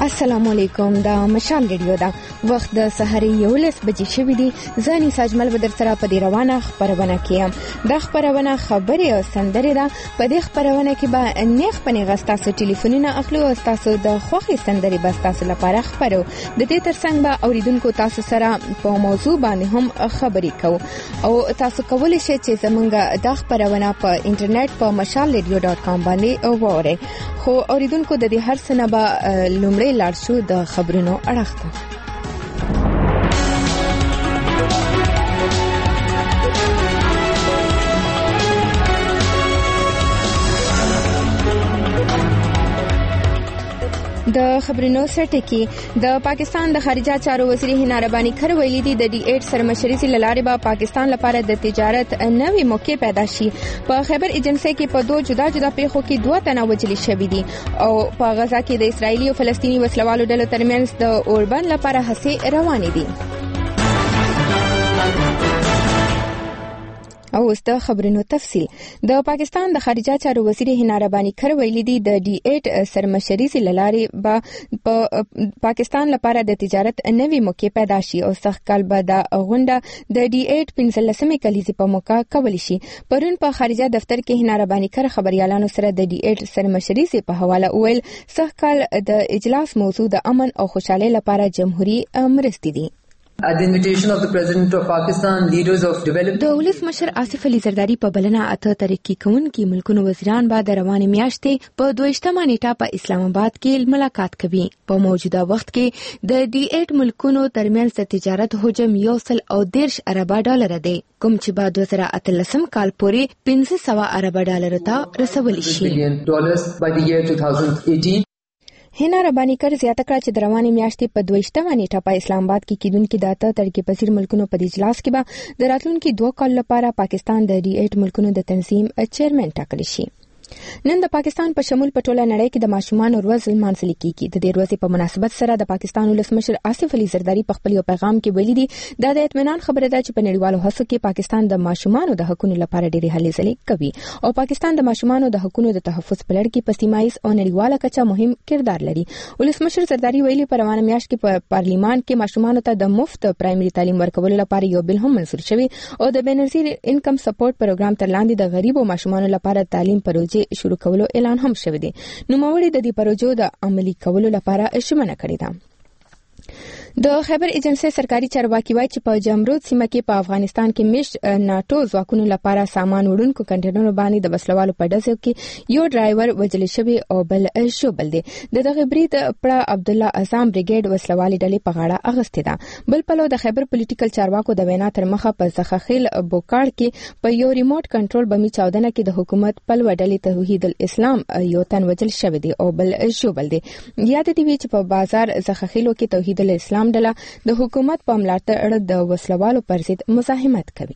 السلام علیکم. دا مشال ریډیو دا وخت د سحر 11 بجې شوې دي. ځاني ساجمل بدر سره په دې روانه خبرونه کیم. د خبرونه خبري او سندري دا په دې خبرونه کې به نیخ پنې غستاسو ټلیفونونه اخلو او تاسو د خوخي سندري بس تاسو لپاره خبرو. د دې ترڅنګ به اوریدونکو تاسو سره په موضوع باندې هم خبري کوو او تاسو کولی شئ چې زمونږ د خبرونه په انټرنیټ په mashalradio.com باندې وګورئ. خو اوریدونکو د دې هر څه نه به لومړی لاړ شو د خبرونو اړخ ته. د خبرونو سره کې د پاکستان د خارجه چارو وزیر هنا ربانی خر ویلي دي د D8 سرمشري لاره به پاکستان لپاره د تجارت نوې موقع پیدا شي. په خیبر ایجنسی کې په دوه جدا جدا پیښو کې 2 تنه وژل شوي دي او په غزا کې د اسرایلی او فلسطینی وسلوالو ډلو ترمنځ د اوربند لپاره هڅې روانې دي. او اوس د خبرونو تفصیل. د پاکستان د خارجه چارو وزیر هنا ربانی خر ویلي دي د D8 سرمشري لاره به په پاکستان لپاره د تجارت نوې موقع پیدا شي او سخت کال به د غونډه د D8 15مې کلیزې په موقع کول شي. پرون په خارجه دفتر کې هنا ربانی خر خبريالانو سره د D8 سرمشري په حواله ویل سخت کال د اجلاس موضوع د امن او خوشحالي لپاره جمهوریت مرستې دي. At the invitation of the President of Pakistan, leaders of developed د ولس مشر آصف علي زرداری په بلنه اته ترقی کوونکي ملکونو وزیران به د روانې میاشتې په 22مه نیټه په اسلام آباد کې ملاقات کوي. په موجوده وخت کې د D8 ملکونو ترمنځ د تجارت حجم 130 ارب ډالر دی کوم چې په 2013 کال پورې 500 ارب ډالر ته رسول شي. by the year 2018. هنا ربانی کر زیاته کړه چې د روانې میاشتې په 22مه نیټه په اسلام آباد کې کیدونکو د اته ترقی پذیر ملکونو په اجلاس کې به د راتلونکو 2 کال لپاره پاکستان د D8 ملکونو د تنظیم چیرمن ټاکل شي. نن د پاکستان په شمول په ټوله نړۍ کې د ماشومان ورځ لمانځل کیږي. د دې ورځې په مناسبت سره د پاکستان ولسمشر آصف علي زرداری په خپل پیغام کې ویلي دي دا د اطمینان خبره ده چې په نړیوالو هڅو کې پاکستان د ماشومان د حقوقو لپاره ډېرې هلې ځلې کوي او پاکستان د ماشومان د حقوقو د تحفظ په لړ کې په سیمایي او نړیواله کچه مهم کردار لري. ولسمشر زرداری ویلي په روانه میاشت کې په پارلیمان کې ماشومان ته د مفت پرایمري تعلیم ورکولو لپاره یو بل هم منظور شوی او د بنظیر انکم سپورټ پروګرام تر لاندې د غریبو ماشومان لپاره تعلیم پروژې شروع کولو اعلان هم شوی دی. نوموړي د دې پروژو د عملي کولو لپاره ژمنه کړې ده. د خیبر ایجنسی سرکاري چارواکي وایي چې په جمرود سیمه کې په افغانستان کې مش ناتو ځواکونو لپاره سامان وړونکو کنټینرونو باندې د وسلوالو په ډزو کې یو ډرایور وژل شوی او بل شوبل دی. دغه برید پر عبد الله اعظم بریګیډ وسلوالي ډلې په غاړه اغستې ده. بل پلو د خیبر پولیټیکل چارواکو د وینا تر مخه په زخخیل بوکاړ کې په یو ریموټ کنټرول بمي چاودنه کې د حکومت پلو ډلې توحید الاسلام یو تن وژل شوی دی او بل شوبل دی. یاد دی چې په بازار زخخیلو کې توحید الاسلام ډله د حکومت په ملاتړ د وسلوالو پر ضد مزاحمت کوي.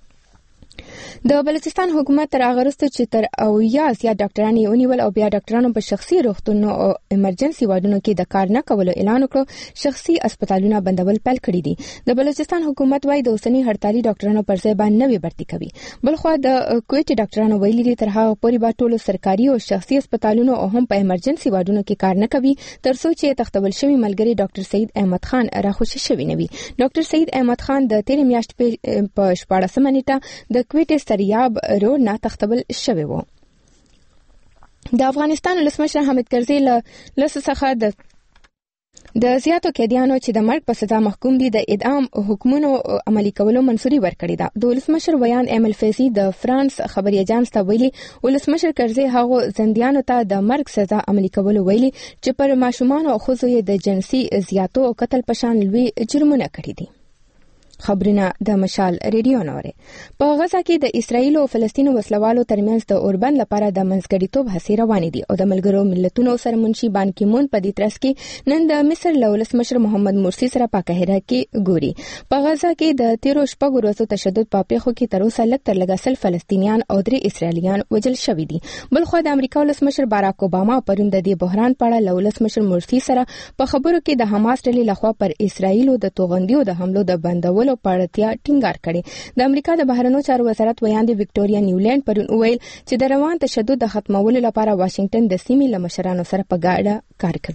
د بلوچستان حکومت تر هغه وروسته چې تر 80 زیات ډاکټران یې ونیول او بیا ډاکټرانو په شخصي روغتونونو او ایمرجنسي وارډونو کې د کار نه کولو اعلان وکړ، شخصي هسپتالونه بندول پیل کړی دي. د بلوچستان حکومت وايي د اوسنی هړتالي ډاکټرانو پر ځای باندې نوې بھرتي کوي. بلخو د کویټ ډاکټرانو ویلي دي تر هغه پورې به ټولو سرکاري او شخصي هسپتالونو او هم په ایمرجنسي وارډونو کې کار نه کوي تر څو چې تختول شوی ملګری ډاکټر سید احمد خان راخوشي شوی نه وي. ډاکټر سید احمد خان د 13 میاشتې په 14مه نیټه د کویټ سریاب روډ نه تختول شوی وو. د افغانستان ولسمشر حامد کرزي له څخه د زیاتو قیدیانو چې د مرګ په سزا محکوم دي د اعدام حکمونو عملي کولو منصوري ورکړې ده. د ولسمشر ویان ایمل فیزي د فرانس خبري اژانس ته ویلي ولسمشر کرزي هغه زندانیانو ته د مرګ سزا عملي کولو ویلي چې پر ماشومان او ښځو یې د جنسي زیاتو او قتل په شان لوی جرمونه کړي دي. خبرونه د مشال ریډیو نوره. په غزا کې د اسرایل او فلسطین وسلوالو ترمنځ د اوربند لپاره د منځګړیتوب هڅې روانې دي او د ملګرو ملتونو سرمنشي بان کی مون په دې ترڅ کې نن د مصر ولسمشر محمد مرسی سره په قاهره کې ګوري. په غزا کې د 13 شپږ ورځو تشدد په پیښو کې تر اوسه لږ تر لږه 100 فلسطینیان او 3 اسرایلیان وژل شوي دي. بل خو د امریکا ولسمشر باراک اوباما پرون د دې بحران په اړه ولسمشر مرسی سره په خبرو کې د حماس ډلې لخوا پر اسرایل او د توغندیو د حملو د بندولو په اړه ټینګار کړي. د امریکا د بهرنیو چارو وزارت ویاندې وکټوریا نیولند پرون ویل چې د روان تشدد د ختمولو لپاره واشنگټن د سیمې له مشرانو سره په ګډه کار کوي.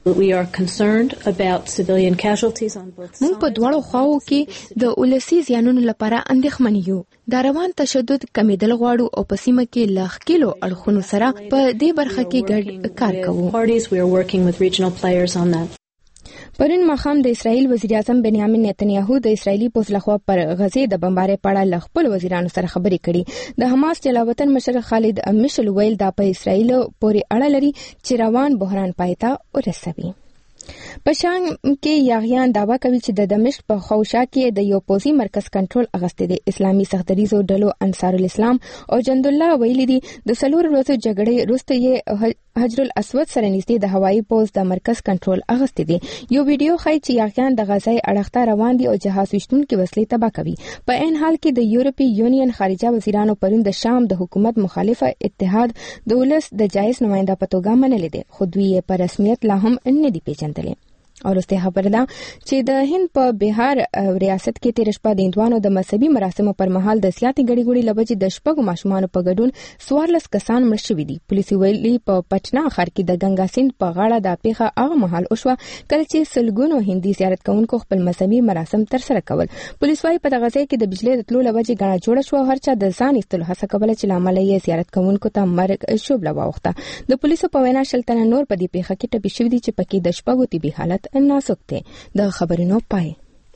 We are concerned about civilian casualties on both sides. موږ په دواړو خواو کې د ولسی زیانونو لپاره اندېښمن یو. دا روان تشدد کمیدل غواړو او په سیمه کې ل خکلو اړخونو سره په دې برخه کې ګډ کار کوو. We are working with regional players on that. پرون ماښام د اسرائیل وزیر اعظم بنیامین نتنیاهو د اسرائیلي پوځ لخوا پر غزې د بمبارۍ په اړه له خپل وزیرانو سره خبرې کړې. د حماس جلاوطن مشر خالد مشعل ویل دا په اسرائیل پورې اړه لري چې روان بحران پای ته ورسوي. په شام کې یاغیان دعوا کوي چې د دمشق په خوشا کې د یو پوځي مرکز کنټرول اغسته دي. اسلامي سختدریزو ډلو انصار الاسلام او جند الله ویلي دي د سلور ورځو جګړې وروسته یې حجر الاسود سره نږدې د هوایي پوځ د مرکز کنټرول اغسته دي. یو ویډیو ښایي چې یاغیان د غزې اړخته روان دي او جهاز وشتونکو وسلې تباه کوي. په عین حال کې د یورپی یونین خارجه وزیرانو پرون د شام د حکومت مخالفه اتحاد د ولس د جایز نماینده په توګه منلې دي، خو دوی په رسمیت لا هم نه دي پیژندلې. اور استه خبر ده چې د هند په بهار ریاست کې تیر شپه د هندوانو د مذهبي مراسمو پر مهال د سیاتي غړي لوجې د شپږو ماشومان په ګډون 14 کسان مړ شوي دي. پولیس ویلي په پټنا ښار کې د گنگا سیند په غاړه د پیښه هغه مهال وشوه کله چې سلګونو هندي زیارت کوونکو خپل مذهبي مراسم تر سره کول. پولیس وايي په دغه ځای کې د بجلی راتلو لوجې غاڼه جوړه شو، هر چا د ځان ایستلو هڅه کوله چې لامل یې زیارت کوونکو ته مرګ شوبله واوښته. د پولیسو په وینا شلتنه نور په دې پیښه کې ټپي شوي دي چې پکې د شپږو طبي حالت ناسوک دی. د خبرونو پای.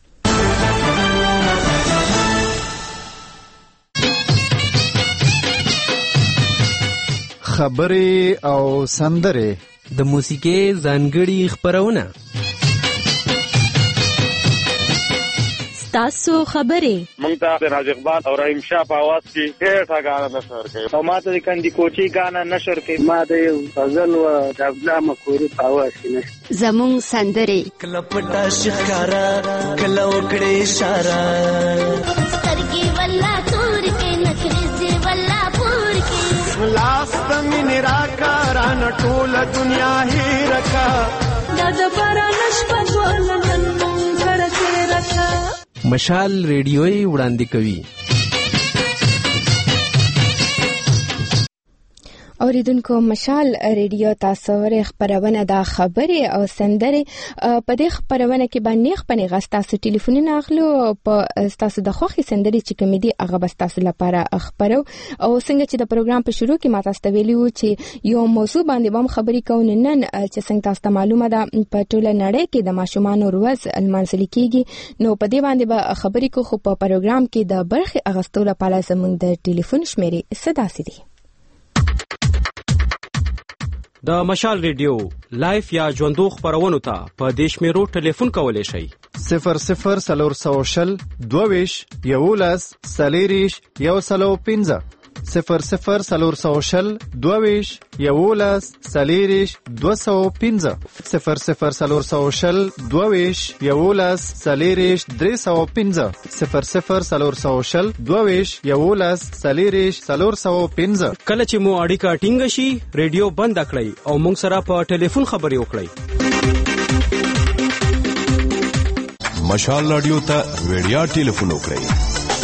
خبرې او سندرې د موسیقي ځانګړي خبرونه. تاسو خبرې مونږ ته راز اقبال او رحیم شاه په आवाज کې ډېر غاڼه نشر کوي او ما ته د کندي کوچي غاڼه نشر کوي. ما د غزل او د عبدالله مکوري په आवाज کې نشر زمون سندرې کله پټا شکارا کله وکړې اشاره سترګي ولا تور کې نخرزي ولا پور کې لاس تمن راکاران ټول دنیا هي رکا د بارانش په ولنن مونږ سره رکا. مشال ریډیوي وړاندې کوي. اوریدونکو مشال ریډیو تاسو ورې خبرونه د خبرې او سندرې په دې خبرونه کې باندې خپل غاستاسو ټلیفونونه اخلو په تاسو د خوخي سندرې چې کوم دي هغه بس تاسو لپاره خبرو او څنګه چې د پروګرام په شروع کې ما تاسو ته ویلو چې یو موضوع باندې بم خبرې کوو نن چې څنګه تاسو ته معلومه ده په ټوله نړۍ کې د ماشومان ورځ المنځل کېږي، نو په دې باندې به خبرې کوو. خو په پروګرام کې د برخې اغستو لپاره زموږ د ټلیفون شمیرې صدا سي. د مشال ریډیو لایف یا ژوندو خبرونو ته په دیش میرو ټلیفون کولای شئ 00 سلورسوشل 22 11 سلیریش 115 00 سلورسوشل 22 11 سلیریش 215 00 سلورسوشل 22 11 سلیریش 315 00 سلورسوشل 22 11 سلیریش 315. کله چې مو اړیکه ټینګ شي ریډیو بند کړئ او موږ سره په ټلیفون خبرې وکړئ. مشال رادیو ته ویډیا ټلیفون وکړئ.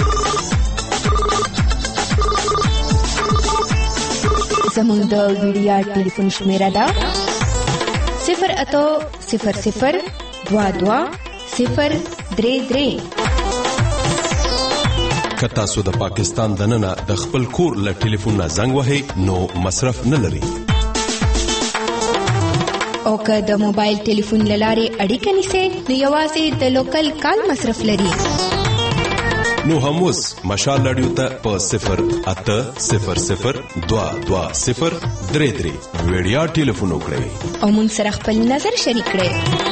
زموږ د ویډیا ټلیفون شمیره ده 08000 22 033. که تاسو د پاکستان دننه د خپل کور له ټلیفون نه زنګ وهئ نو مصرف نه لري، او که د موبایل ټلیفون لارې اړیکه نیسئ نو یوازې د لوکل کال مصرف لري. نو هم اوس مشال رادیو ته په 0800 220 33 ویډیا ټلیفون وکړئ او موږ سره خپل نظر شریک کړئ.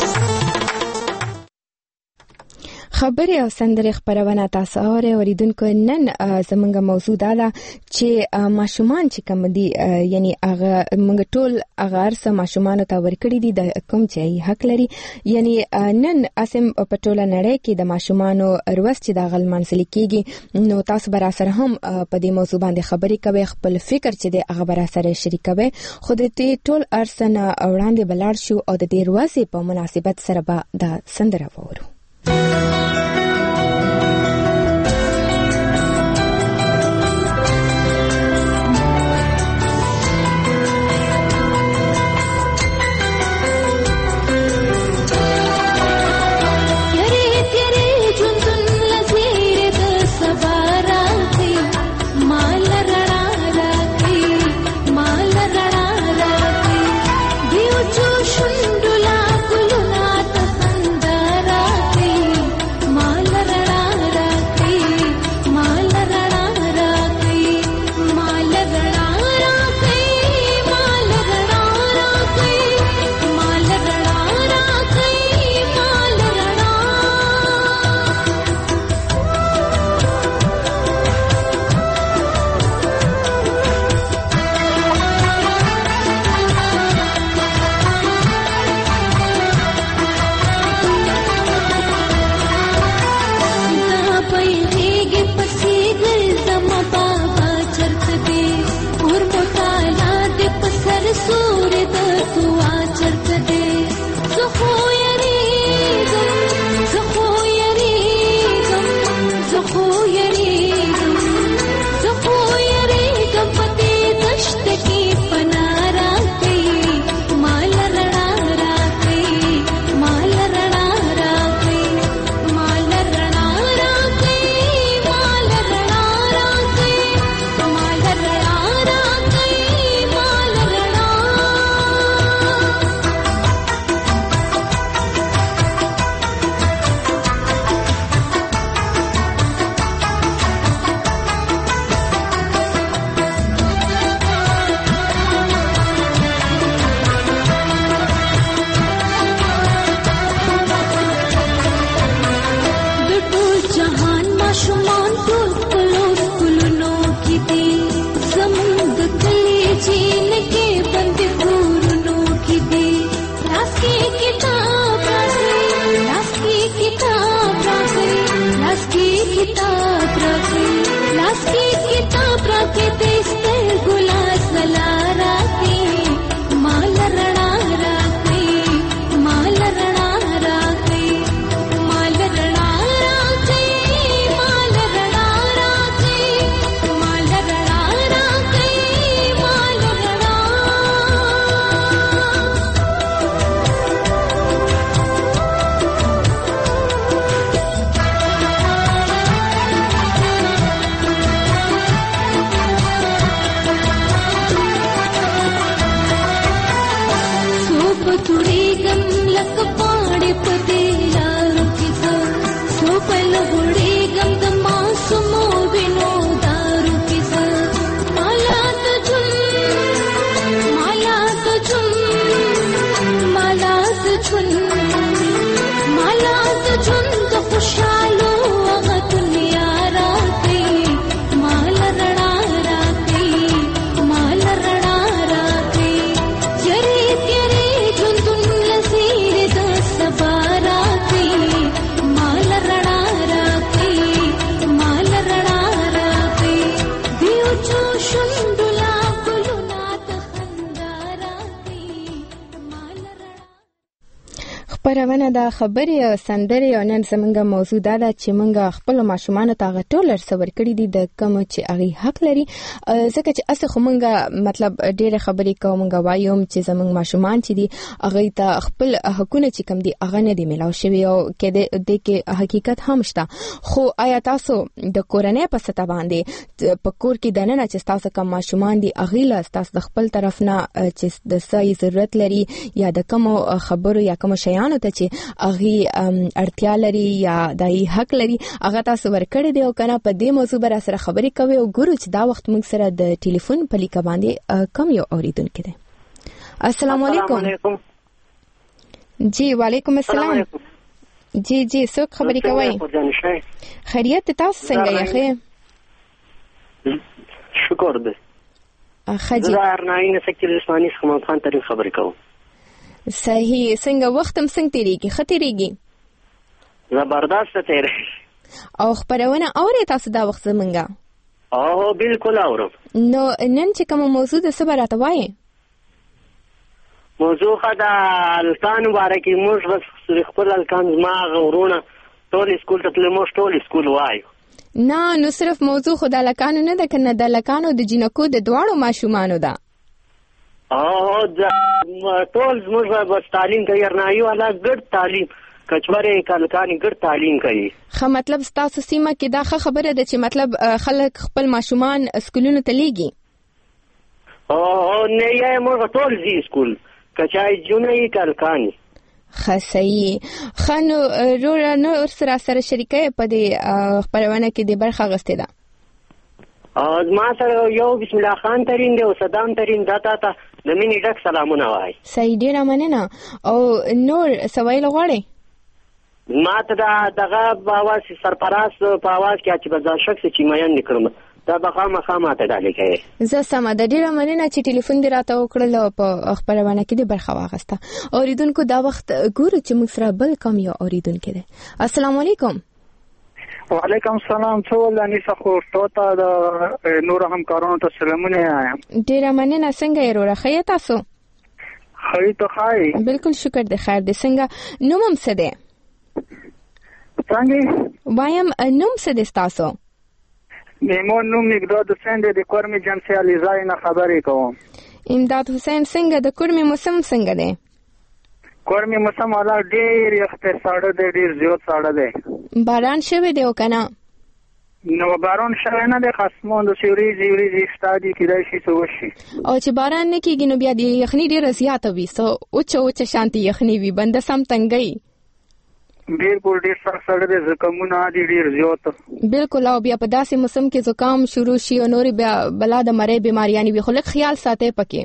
خبرې او سندرې خبرونه تاسو اوریدونکو نن زمونږ موضوع ده چې ماشومان چې کوم دي یعنی هغه موږ ټول هغه ارسه ماشومان ته ورکړي دي د کوم چې حق لري. یعنی نن اسم په ټوله نړۍ کې د ماشومانو ورځ چې د غلمانځل کېږي، نو تاسو برا سره هم په دې موضوع باندې خبرې کوي، خپل فکر چې د هغه برا سره شریکوي. خو د دې ټول ارسنه وړاندې بلار شو او د دې ورځې په مناسبت سره به د سندره وورو. लास की किताब राखी, लास की किताब राखी, लास की किताब राखी, लास की किताब राखी तेस्ते गुलास ला राखी, माल रणा राखी, माल रणा राखी, माल रणा राखी, माल रणा राखी, माल रणा राखी, माल रणा। तुड़ी गम लक पाड़े पदेला रुकिस सोपल गुड़ी गम द मासुमो विनोदा रुकिस माला तुझुम माला तुझुम माला तुझुम माला तुझुम तो खुशालो अग दुनिया राती माल रणा राती माल रणा राती जरी तेरे خبرونه د خبرې او سندرې او نن زمونږ موضوع دا ده چې مونږ خپل ماشومان ته غټول ارسور کړی دي د کوم چې هغه حق لري ځکه چې اسه خو مونږ مطلب ډېر خبرې کوو مونږ وایو چې زمونږ ماشومان چې دي هغه ته خپل حقونه چې کم دي هغه نه دي ملاو شوی او کې د کې حقیقت هم شته خو آیا تاسو د کورنۍ په سطح باندې په کور کې دنه چې تاسو کوم ماشومان دي هغه له تاسو د خپل طرف نه چې د ځای ضرورت لري یا د کوم خبرو یا کوم شیانو ته چې هغه اړتیا لري یا دای حق لري هغه تاسو ورکړی دی او کنه په دې موضوع بر سره خبرې کوي او ګورو چې دا وخت موږ سره د ټلیفون په لیکه باندې کم یو اوریدونکو دی. السلام علیکم. جی وعلیکم السلام. جی څوک خبرې کوي؟ خیریت تاسو څنګه یې؟ شکر دې. خجی زارناینه سکتر اسماني خمان خان ترین خبرې کوم. صحیح څنګه وختم څنګه تیریږي ختیریږي زبردست تیریږي او خبرونه اورې تاسو دا وخت زمونږه او بالکل اورم نو نن چې کوم موضوع د صبر اتوای موضوع خدا الکان مبارکي موږ بس خپل الکان ما غورونه ټول سکول ته موږ ټول سکول وایو نه نو صرف موضوع خدا لکانو نه ده کنه د لکانو د جنکو د دواړو ماشومانو ده او ټول زموږ بس تعلیم کوي ارنایو والا ګډ تعلیم کچوره کلکانی ګډ تعلیم کوي خو مطلب تاسو سیمه کې دا خبره ده چې مطلب خلک خپل ماشومان سکولونو ته لیږي او نه یې موږ ټول زی سکول کچای جونې کلکانی خاصي خانو نو سره شریکه په دې خبرونه کې د برخه غسته ده ما سره یو بسم الله خان ترين دی او صدام ترين داتا ته د مینې ډک سلامونه وای سید ډیر مننه او نور سوال غواړي ما ته دغه باواز سرپرست په आवाज کې چې بازار شخص چې میان نکړم دا بخامه ته ډالې کوي زه سم د ډیر مننه چې ټلیفون دی راته وکړل په خبرونه کې د برخه واغسته اوریدونکو دا وخت ګورو چې موږ سره بل کوم یو اوریدونکو دی. السلام علیکم. وعلیکم السلام. ټول انیسه خو ټوتا د نور همکارانو ته سلامونه وایم. ډیر مننه څنګه یې وروره خیر تاسو؟ خیر ته خای. بالکل شکر د خیر د څنګه نوم څه دی؟ څنګه؟ وایم نوم څه دی تاسو؟ میمون نوم مقداد حسین د کورمي جنسي علیزای نه خبرې کوم. امداد حسین څنګه د کورمي موسم څنګه دی؟ کورمي موسم والا ډېر اختصاړه دی ډېر زیات ساړه دی. باران شوی دی او کنه؟ نو باران شوی نه دی خاصمون د سیوري ستادي کېدای شي څه وشي او چې باران نه کېږي نو بیا د یخني ډېره زیاته وي سو اوچه شانتي یخني وي بنده سم تنګي بالکل ډېر سره د زکمونه دي ډېر زیات بالکل او بیا په داسې موسم کې زکام شروع شي او نور بیا بلا د مړې بیماریاں وي خو لږ خیال ساتي پکې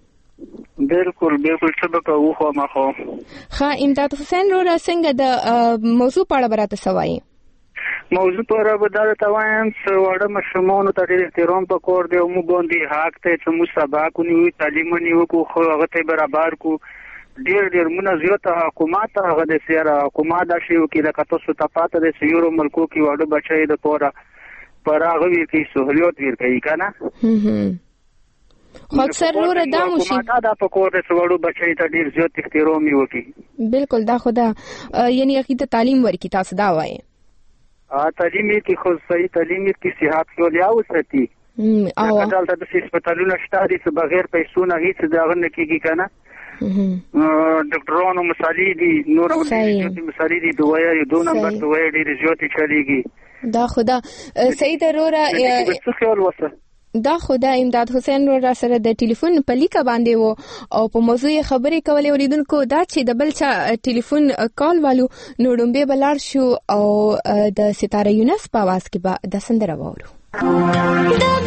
بالکل سبق او خو ما خو امداد حسین رو څنګه د موضوع په اړه براته سوای موضوع پر بدل توایم سوړه مشمون ته ډېر احترام پکور دی او موږ باندې حق ته چې موږ سبا کو نیو تعلیم نیو کو خو هغه ته برابر کو ډیر مونږ زیاته حکومت هغه د سیاره حکومت د شیو کې د کتو ته پاته د سیورو ملکو کې وړو بچي د پورا پر هغه وی کې سہولیت ورکړي کنه خو اکثر نور دا مو شي دا په کور د وړو بچي ته ډیر زیات احترام وکړي. بالکل دا خدا یعنی اخیته تعلیم ورکی تاسو دا وایي تعلیم کې خو صحیح تعلیم کې صحت خو لا وساتي او دلته د هسپتالونو شته دي بغیر پیسو نه هیڅ دا نه کیږي کنه ډاکټرانو مصالې دي نور مصالې دي دوايي 2 نمبر دوايي ډېر زیات چلیږي دا خدا صحیح ضروره څه خیال وسه دا خدا امداد حسین را سره د ټلیفون په لیکه باندې وو او په موضوع خبرې کولې ولیدونکو دا چې د بل چا ټلیفون کال والو نو ډومبه بلار شو او د ستاره یونس په आवाज کې به د سندره وورو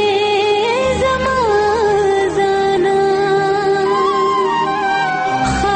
خ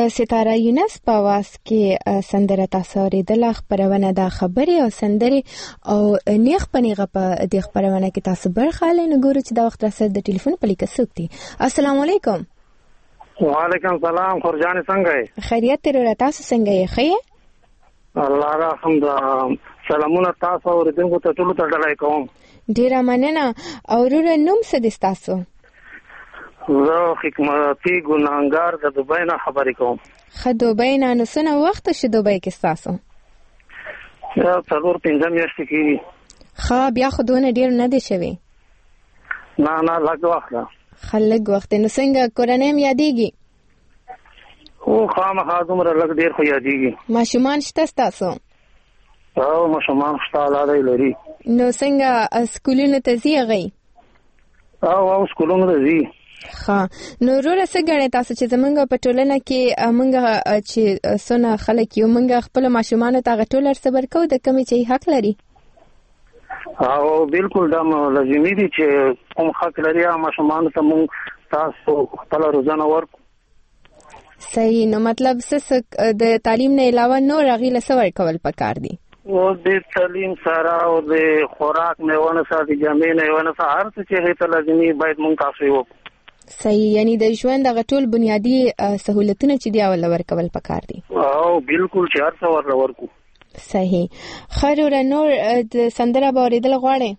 د ستاره یونس په आवाज کې سندره تاسو اوریدله. خبرونه د خبرې او سندرې او نیغ پنیغه په د خبرونه کې تاسو برخه لنه ګورو چې د وخت راسره د ټلیفون په لیکه څوک دي. السلام علیکم. وعلیکم السلام. خورجان څنګه یې؟ خیریت تر تاسو څنګه یې؟ ښه الله الحمد. سلامونه تاسو اوریدونکو ته ټول ته ډالای کوم. ډیره مننه. او ورور نوم څه دي تاسو؟ زه حکمتي ګناهګار د دوبۍ نه خبرې کوم. ښه دوبۍ نه. نو څونه وخت شو دوبۍ کې تاسو؟ یا 4-5 میاشتې کېږي. ښه بیا خو دونه ډیر نه دی شوی. نه لږ وخت ده. ښه لږ وخت. نو څنګه کورنۍ م یادېږي؟ او خامخا دومره لږ ډیر خو یادېږي. ماشومان شته ستاسو؟ او ماشومان شته اولاد لري. نو څنګه سکولونو ته ځي هغوی؟ او سکولونو ته ځي. ها نو وروره څه ګڼئ تاسو چې زمونږ په ټولنه کې مونږ چې څونه خلک یو مونږ خپل ماشومانو ته هغه ټول صبر کوو د کمې چې حق لري؟ او بالکل دا لازمي دي چې کوم حق لري ماشومانو ته مونږ تاسو خپل روزانه ورکو. صحیح. نو مطلب څه د تعلیم نه علاوه نور هغې له څه ورکول پکار دي؟ او د تعلیم سره او د خوراک میوونه سره د جامې میوونه سره هر څه چې هغې ته لازمي باید مونږ تاسو یې وکړو. صحیح. یعنی د ژوند هغه ټول بنیادی سہولتونه چې دی ول ورکول پکار دي. او بالکل چې هر څه ورکو. صحیح. خیر نور د سندره به اوریدل غواړئ؟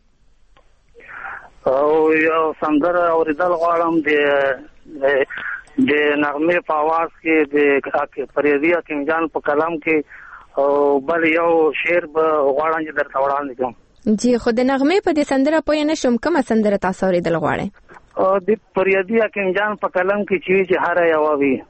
او یو سندره اوریدل غواړم د نغمې په आवाज کې د فریدی حکیم جان په کلام کې او بل یو شعر به غواړم چې درته وړاندې کوم. جی خو د نغمې په دې سندره پوه نه شوم کومه سندره تاسو اوریدل غواړئ؟ او د فریدی حکیم جان په کلام کې چې هر یو وي.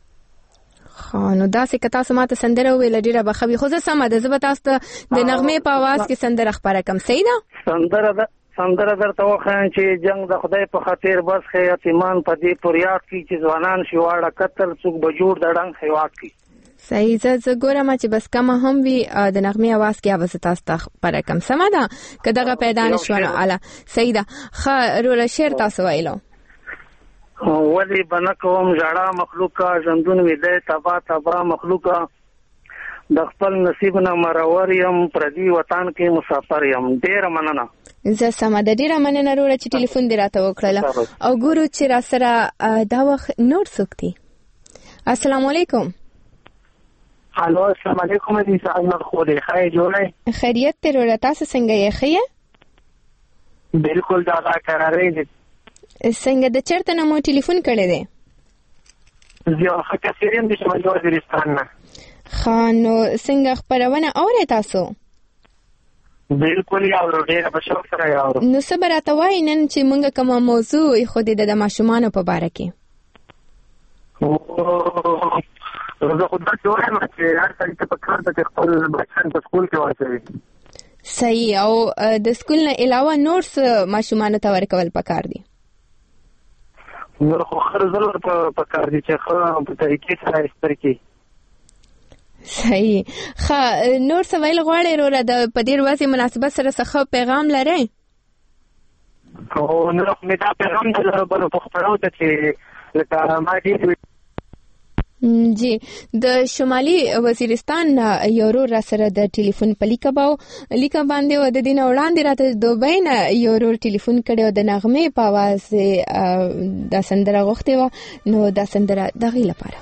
نو داسې که تاسو ماته سندره وویله ډېره به ښه وي. خو زه سمه ده زه به تاسو ته د نغمې په आवाज کې سندره خپره کړم. صحیح ده؟ سندره درته وښیم چې جنګ د خدای په خاطر بس ښه یتیمان په دې پریاد کې چې ځوانان شي واړه قتل څوک به جوړ د ډنګ هیواد کې. صحیح. زه ګورم چې بس کمه هم وي د نغمې आवाज کې به تاسو ته خپره کړم. سمه ده که دغه پیدا نه شوه نو اله صحیح ده. ښه وروره شعر تاسو ویلو. ولی بنا کوم ژړا مخلوقه ژوندون مې دی تبا مخلوقه د خپل نصیب نه مرور یم پردي وطن کې مسافر یم. ډېره مننه. زه سمه ده. ډېره مننه وروره چې ټلیفون دې راته وکړله. او ګورو چې را سره دا وخت نور څوک دي. السلام علیکم. الو السلام علیکم. دې څنګه خو دې ښه جوړه؟ خیریت ته وروره تاسو څنګه یې؟ ښه یې؟ بالکل دا قرارې دي. څنګه د چېرته نه مو ټلیفون کړی دی؟ زه ښه کثیر یم د شمالي وزیرستان نه. ښه نو څنګه خپرونه اورئ تاسو؟ بالکل یاورو ډېره په شوق سره یاورو. نو څه به راته وایي نن چې موږ کومه موضوع ایښودې ده د ماشومانو په باره کې؟ زه خو داسې وایم چې هر سړي ته پکار ده چې خپل بچیان په سکول کې واچوي. صحیح. او د سکول نه علاوه نور څه ماشومانو ته ورکول پکار دي؟ نور خو هر ضرور پکار دي چې ښه په طریقې سره استر کړي. صحیح. ښه نور څه ویل غواړئ وروره د په دې ورځې مناسبت سره څه پیغام لرئ؟ او نور خو مې دا پیغام د بلو په خپرو ته چې لکه ما ډېر جی د شمالي وزیرستان یو ورور را سره د ټلیفون په لیکه باندې و د دې نه وړاندې راته دوبۍ نه یو ورور ټلیفون کړی و د نغمې په आवाज دا سندره غوښتې وه. نو دا سندره د هغې لپاره.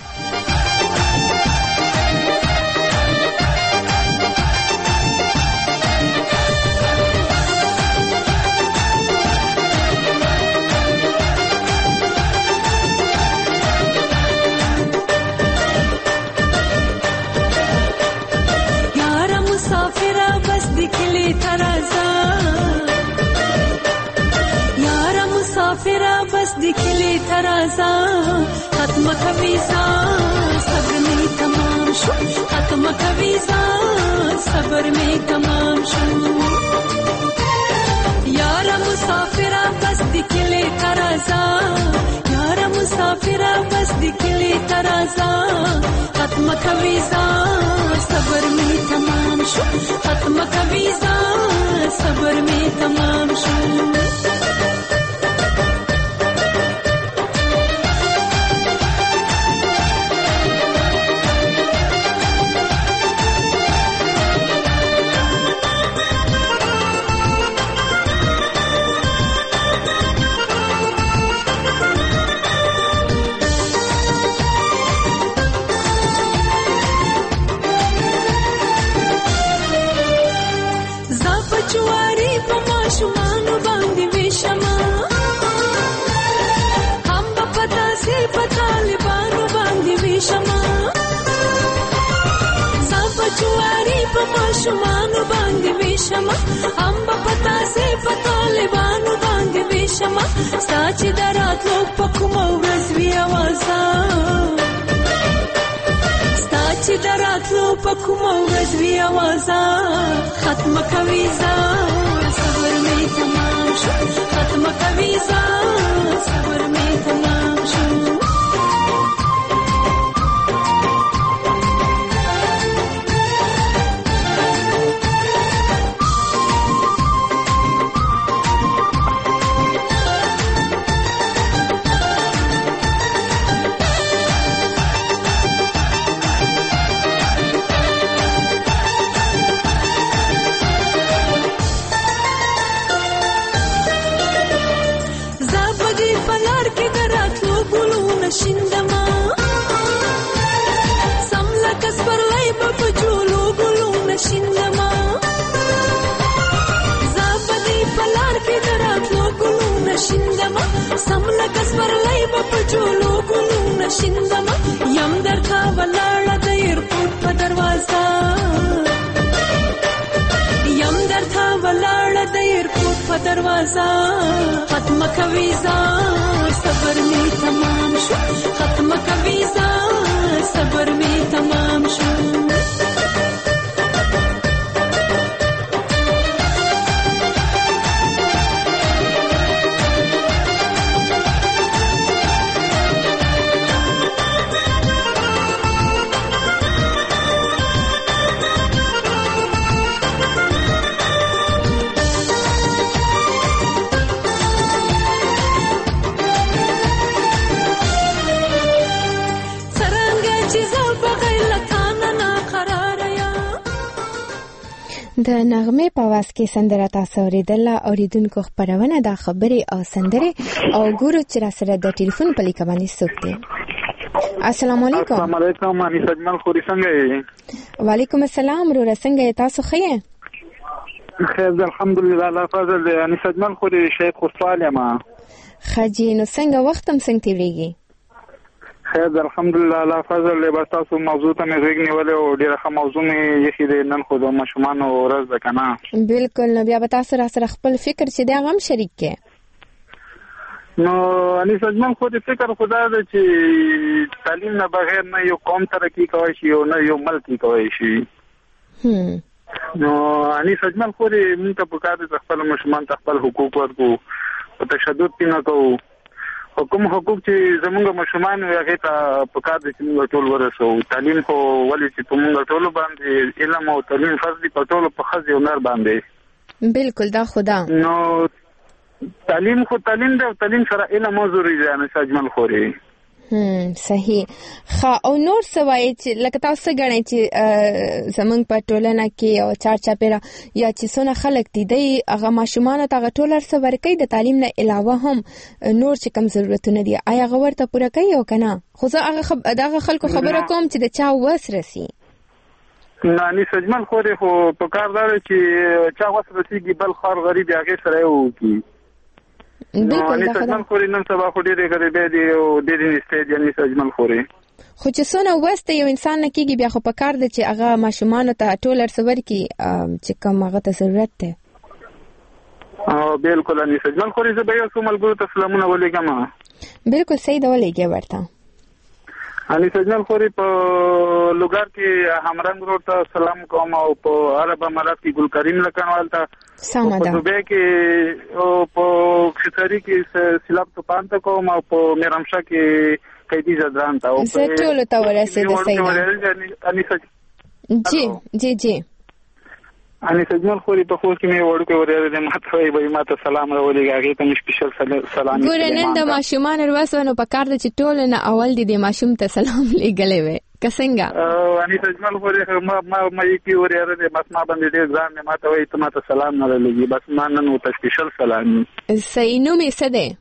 दिखले तराजा खत्म कवीजा सब्र में तमाम शो खत्म कवीजा सब्र में तमाम शो यार मुसाफिरा बस दिखले तराजा यार मुसाफिरा बस दिखले तराजा खत्म कवीजा सब्र में तमाम शो खत्म कवीजा सब्र में तमाम शो په ماشومانو باندې ویشما ام پتا سي په طالبانو باندې ویشما ستا چې دراتلو په کوم ورځ وی اوازه ستا چې دراتلو په کوم ورځ وی اوازه ختم کوي صبر می تمام شو ختم کوي صبر می تمام شو شندما سملا کسبر لای په جولو ګلو نشندما زابدي پلار کې دراتلو ګلو نشندما سملا کسبر لای په جولو ګلو نشندما یم درتا ولاړه د ایرپورټ په دروازه یم درتا ولاړه د ایرپورټ په دروازه ختم کوي صبر می تمام شو ختم کوي صبر می تمام شو د نغمه په واس کې سندره تاسو اوریدله اوریدونکو خبرونه د خبرې او سندره او ګورو چې را سره د ټلیفون په لیک باندې سوکته. السلام علیکم. السلام علیکم. انیس اجمل خوري څنګه یې؟ وعلیکم السلام. رو څنګه تاسو خیر؟ خیر الحمدلله. الله فضل. انیس اجمل خوري شیخ خوشاله ما خجی نو څنګه وختم څنګه تیریږي؟ خیر الحمدلله. الله فضل. بس تاسو موضوع ته مې غوږ نیولې او ډیره ښه موضوع مې یخې ده نن خو د ماشومانو ورځ ده کنه. بالکل. نو بیا به تاسو را سره خپل فکر چې دا غم شریک کې. نو انیس اجمل خو د فکر خدا ده چې تعلیم نه بغیر نه یو قوم ترقی کوي شي او نه یو ملک کوي شي. نو انیس اجمل خو دې موږ ته پکار دي خپل ماشومان ته خپل حقوق ورکو او تشدد نه کوو. حقوق چې زموږ ماشومان هغه ته پکار دي چې موږ ټول ورسو. تعلیم خو ولې چې موږ ټول باندې علم او تعلیم فرض دي په ټول په خځې او نر باندې. بالکل دا خدا. نو تعلیم خو تعلیم دی او تعلیم سره علم او ضروري دی نه سجمل خوري. صحیح. او نور سوای چې لکه تاسو غواړئ چې زمونږ په ټولنه کې او چارچاپیره یا چې څونه خلک دي د هغه ماشومان ته ټول ارڅ ورکړي د تعلیم نه علاوه هم نور چې کوم ضرورتونه دي آیا غوړته پوره کوي او کنه؟ خو زه هغه خلکو خبره کوم چې د چا وس رسی. نه ني سجمل خوري خو په کار دار چې چا وس رسیږي بل خار غریب هغه سره یو کی. بالکل دا خدای خوري نن سبا خو ډېرې غریبې دي او ډېرې نشته دي ني سجمل خوري. خو چې څونه وسته یو انسان نه کیږي بیا خو په کار دي چې هغه ماشومان ته ټول ارڅور کی چې کوم هغه ته ضرورت ده. بالکل ني سجمل خوري زه به یو څومره ګورو ته سلامونه ولېګم. بالکل صحیح دی ولېګي ورته. اني سجمل خوري په لوګار کې همرنګ روډ ته سلام کوم او په عرب امارات کې ګل کریم لکنوال ته سمه ده. په دوبه کې او په خساری کې سیلاب ته پانته کوم او په میرمشا کې قیدی زدران ته او په ټول ته ورسېد صحیح. جی جی اني سجمل خوري په خو کې مې وړکه ورېده ماته وي به ماته سلام راولېږي هغه ته سپیشل سلام. ګور نن د ماشومان وروسونه په کار د چې ټول نه اول د ماشوم ته سلام لګلې وي کسنګا. اني سجمل خوري ما یې ورېده بس ما باندې ډېر ځان ماته وي ته ماته سلام نه لګي بس ما نن ته سپیشل سلام. صحیح نو می څه ده؟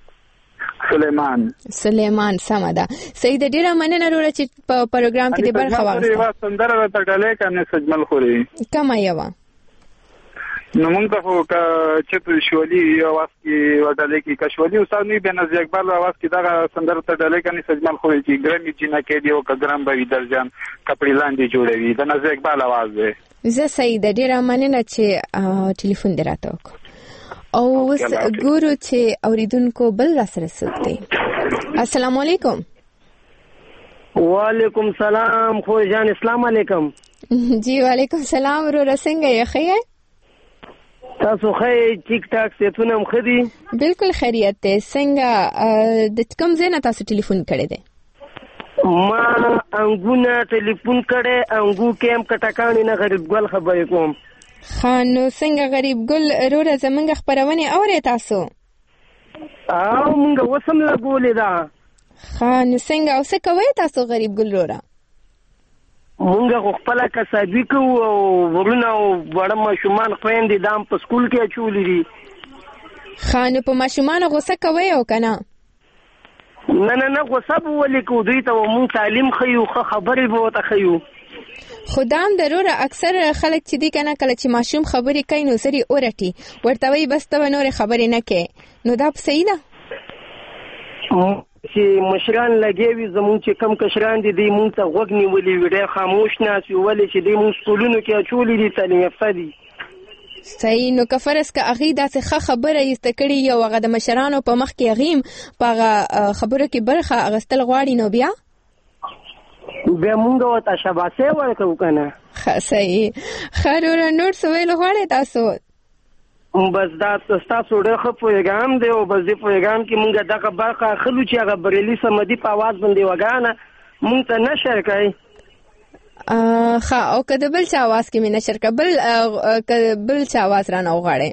سلیمان سمه ده. صحیح ده. ډیره مننه وروره چې په پروګرام کې د برخه واخیسته. سندره راته ډالې کنه سجمل خوري. کومه یو؟ نو موږ ته خو چې شولي اواز کې وډلې کې کښولي استاد نو بیا نزي اکبر اواز کې دا سندره ته ډلې کني سجمل خو چې ګرامي جنا کې دی او ګرام به درجان کپړې لاندې جوړوي دا نزي اکبر اواز دی. زه سید ډیره مننه چې ټلیفون دراته وکړ او وس ګورو چې اوریدونکو بل را سره سوکته. السلام علیکم. وعلیکم سلام خو جان اسلام علیکم. جی وعلیکم سلام ورو رسنګ یې خیر تاسو خې ټیک ټاک ستونه مخدي بالکل خیریت ته څنګه د کوم ځای نه تاسو ټلیفون کړی دی؟ ما انګونه ټلیفون کړی انګو کېم کټکانی نه غریب ګل خبرې کوم. خانو څنګه غریب ګل روره زمونږ خبرونه اوري تاسو؟ او مونږ وسم لګولې دا. خانو څنګه او څه کوي تاسو غریب ګل روره؟ مونږ خپل کسبی کوو او ورونه او وړم ماشومان خويندې دام په سکول کې چولې دي. خانو په ماشومان غوسه کوي او کنه؟ نه غوسه ولې کو دوی ته مونږ تعلیم خيو خبرې به وته خيو. خدام ضرور اکثر خلک چې دی کنه کله چې ماشوم خبرې کوي نو سری اورټي ورته وي بس ته نور خبرې نه کوي نو دا صحیح ده چې مشران لګوي زمون چې کم کشران دي مونږ ته غوږ نیولې وړي خاموش ناس ولې چې د مونږ سکولونو کې چولې دي تعلیم یافته دي. صحیح نو کفرس که اغي داسې خبره یست کړي یو هغه د مشرانو په مخ کې غیم په خبرو کې برخه اغستل غواړي نو بیا مونږ وته شاباسه ورکو کنه. صحیح خرور نور سویل غواړي تاسو بس دا تاسو ډېر ښه پیغام دی او بس دې پیغام کې مونږ دغه برخه خلو چې هغه بریلی سمدي په आवाज باندې وګانه مونږ ته نشر کوي. ها او کله بل چا आवाज کې مې نشر بل چا आवाज را نه وغاړي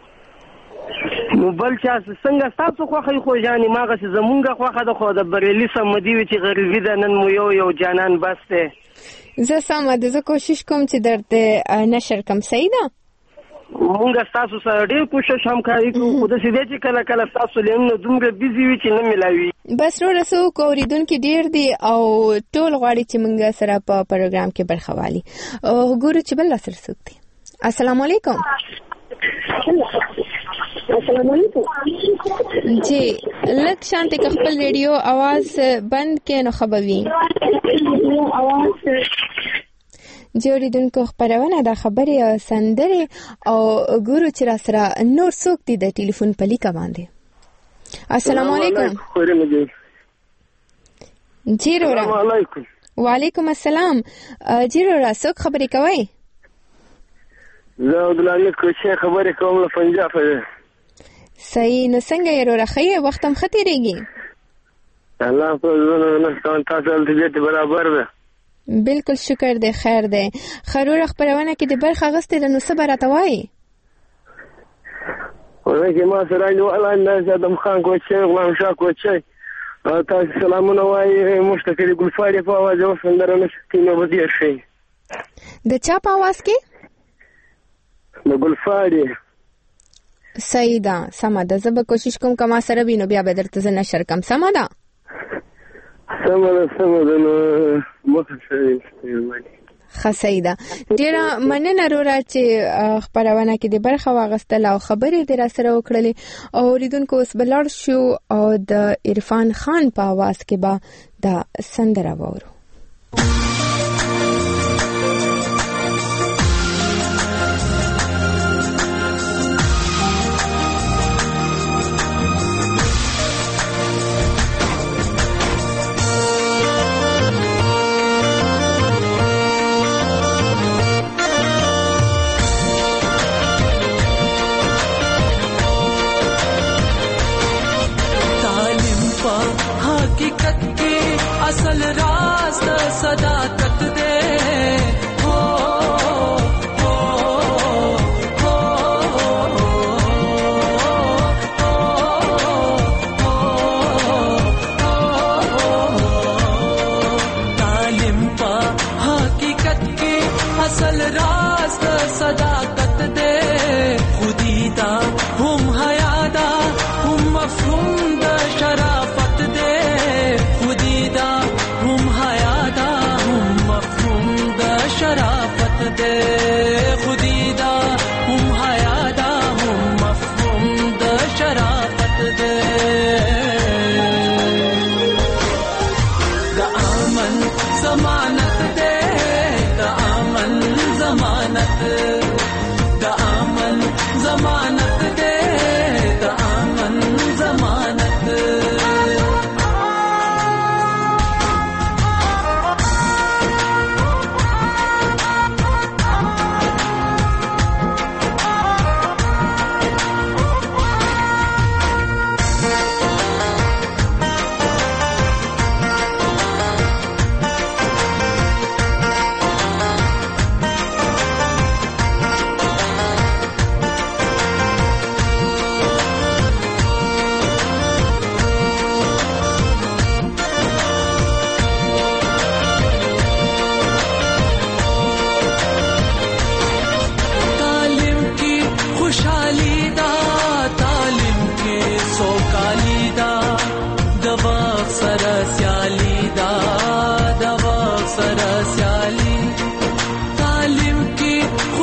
نو بل چا څنګه تاسو خو ځاني ماغه زمونږه خو د خو د بریلی سمدي چې غریبي ده نن مو یو جانان بس ته زه سم د کوشش کوم چې درته نشر کم سیدا مونږ تاسو سره ډېر کوشش هم کوي خو د سیدې چې کله کله تاسو لنو دومره بيزي وي چې نه ملاوي بس نو رسو کوریدونکو ډېر دي او ټول غواړي چې مونږ سره په پروګرام کې برخه والي او ګورو چې بل سره سوکتي. السلام علیکم. السلام علیکم. جی لک شانته خپل ریډیو आवाज بند کې نو خبروي جوړیدونکو خبرونه د خبرې سندره او ګورو چې را سره نور څوک دي د ټلیفون په لیکه باندې. السلام علیکم. جی رورا. وعلیکم السلام. جی رورا څوک خبرې کوي؟ زه عبدالله کوچي خبرې کوم له پنجاب څخه. صحیح نو څنګه یې رورا خیر وخت هم ختیریږي؟ الله په زړه نه تاسو ته برابر ده. بالکل شکر دی خیر دی. خرور خبرونه کې د برخه غسته د نو صبر اتوای ولکه ما سره نو الله زادم خان کوچي غلام شاه کوچي تاسو سلامونه وای مشتکل ګلفاري په आवाज او سندره نشته ودی شي د چا په आवाज کې د ګلفاري سیدا سماده زب کوشش کوم کما سره بینو بیا به درته زنه شرکم سماده سماده نو مخه خسیدا ډیره مننه رورا چې خبرونه کې د برخه واغستل او خبرې در سره وکړلې او ریدونکو اوس بلار شو او د عرفان خان په आवाज کې با د سندره وورو. असल राज सदाकत दे हो हो हो तालिम पा हकीकत के असल राज सदाकत दे खुदीदा हम हयादा हम मफहूम द शराफत दे खुदीदा हम हयादा हम मफहूम द शराफत दे खुदीदा हम हया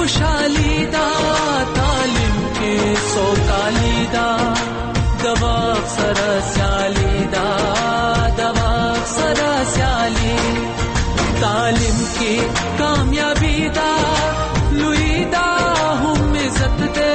خوشحالی دا تعلیم کې سوکالی دا دوا سره سیالی دا دوا سره سیالی تعلیم کې کامیابی دا لوی دا هم عزت دے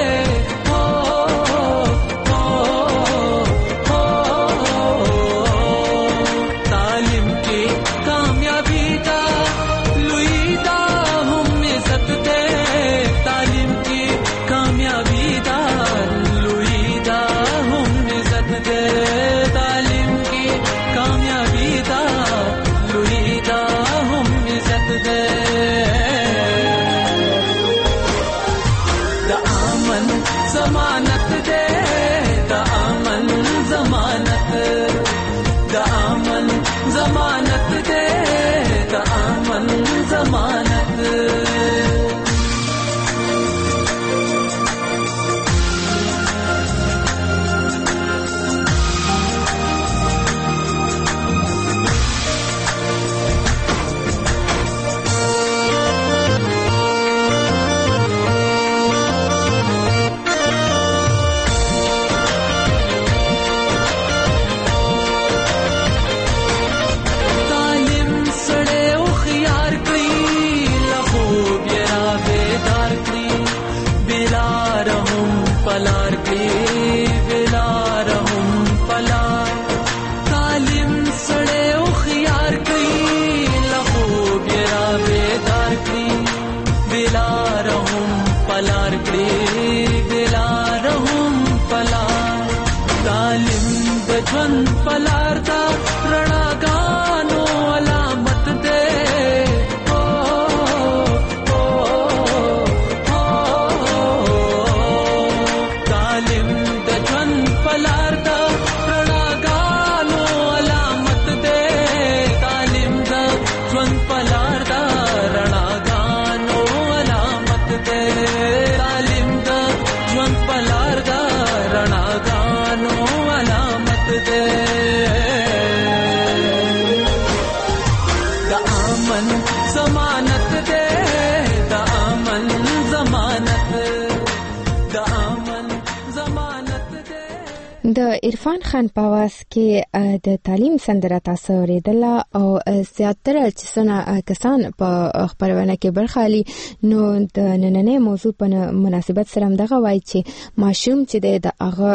د عرفان خان په आवाज کې د تعلیم سندره تاسو ورېدله او زیاتره چې څونه کسان په خبرونه کې برخه اخلي نو د نننې موضوع په مناسبت سره دغه وایي چې ماشوم چې د هغه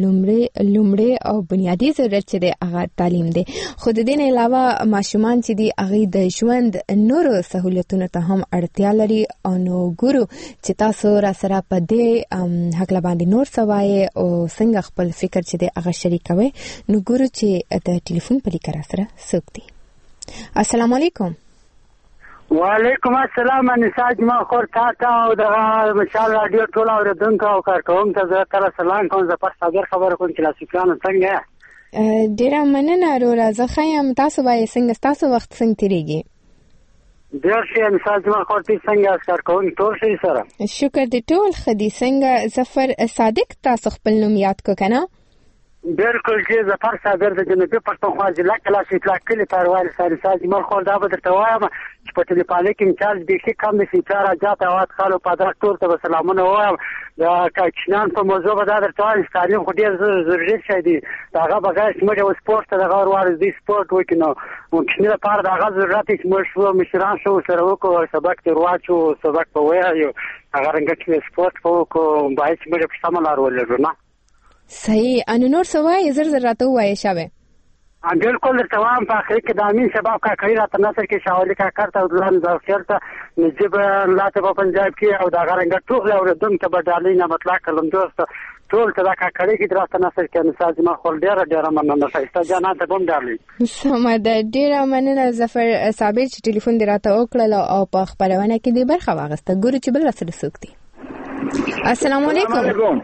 لومړی او بنیادی ضرورت چې د هغه تعلیم دی خو د دې نه علاوه ماشومان چې دی هغه د ژوند نورو سہولتونو ته هم اړتیا لري او نو ګورو چې تاسو را سره په دې حق باندې نور سوای او څنګه خپل فکر چې د هغه شریکوي نو ګورو چې د ټلیفون په لیکره سره څوک دی. السلام علیکم. وعلیکم السلام. نساج ما خور تا او د مشال رادیو ټول اوریدونکو او کارکوم ته زه تر سلام کوم. زه پر صابر خبره کوم چې لاسیکانو څنګه ډیره مننه رورا. زه خیم تاسو وایي څنګه تاسو وخت څنګه تیریږي؟ ډیر ښه نساج ما خور تی څنګه کارکوم ټول شي سره شکر دې ټول خدي. څنګه ظفر صادق تاسو خپل نوم یاد کو کنه؟ بالکل چې ظفر صابر د جنوبي پښتونخوا ضلع کلاسي کلی پروال سارساج ما خور دا به درته وایم چې په ټلیفون کې انچارج بیخي کم دي چې چار اجازه اوات خالو پادر ټول ته سلامونه وایم. دا کچنان په موضوع به دا درته وایم چې تعلیم خو ډیر ضروري شی دی. داغه بغیر چې موږ سپورت ته دغه ورور دي سپورت وکړو ممکن لپاره داغه ضرورت چې موږ شو مشران شو سره وکړو سبق ته ورواچو سبق په وایو هغه رنګ چې سپورت وکړو باید چې موږ په سم لار ولرو. نه صحیح. ان نور سوای زر راته وایي شابه بالکل تمام. په اخر کې د امین شباب کا کړی راته نصر کې شاولي کا کارته ودلان د خیرته نجيب لاته په پنجاب کې او دا غرنګ ټول اوردم ته بدالي نه مطلق کلم دوست ټول ته دا کا کړی کې راته نصر کې نساج ما خپل ډیره مننه شایسته جنات کوم ډالي. سمه ده ډیره مننه ظفر صابر چې ټلیفون دی راته وکړل او په خبرونه کې دی برخه واغسته. ګورو چې بل سره سوکتي. السلام علیکم.